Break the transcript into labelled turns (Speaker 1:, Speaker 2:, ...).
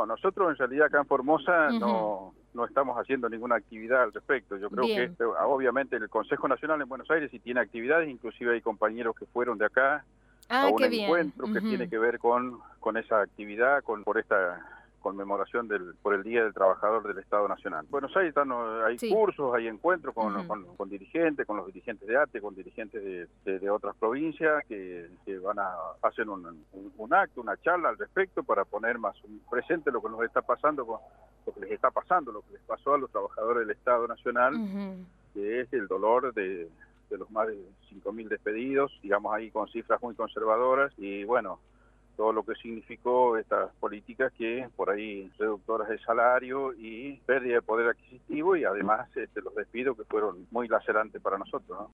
Speaker 1: nosotros en realidad acá en Formosa
Speaker 2: Ujú.
Speaker 1: no estamos haciendo ninguna actividad al respecto. Yo creo que
Speaker 2: Bien.
Speaker 1: obviamente el Consejo Nacional en Buenos Aires sí tiene actividades, inclusive hay compañeros que fueron de acá a
Speaker 2: Ah,
Speaker 1: un
Speaker 2: qué bien.
Speaker 1: encuentro que tiene
Speaker 2: Ujú.
Speaker 1: que ver con esa actividad, por esta conmemoración por el Día del Trabajador del Estado Nacional. Buenos Aires hay
Speaker 2: Sí.
Speaker 1: cursos, hay encuentros
Speaker 2: Ujú.
Speaker 1: con dirigentes, con los dirigentes de ATE, con dirigentes de otras provincias que van a hacer un acto, una charla al respecto para poner más presente lo que nos está pasando, lo que les está pasando, lo que les pasó a los trabajadores del Estado Nacional,
Speaker 2: Ujú.
Speaker 1: que es el dolor de los más de 5.000 despedidos, digamos ahí con cifras muy conservadoras, y bueno, todo lo que significó estas políticas que por ahí reductoras de salario y pérdida de poder adquisitivo y además los despidos que fueron muy lacerantes para nosotros, ¿no?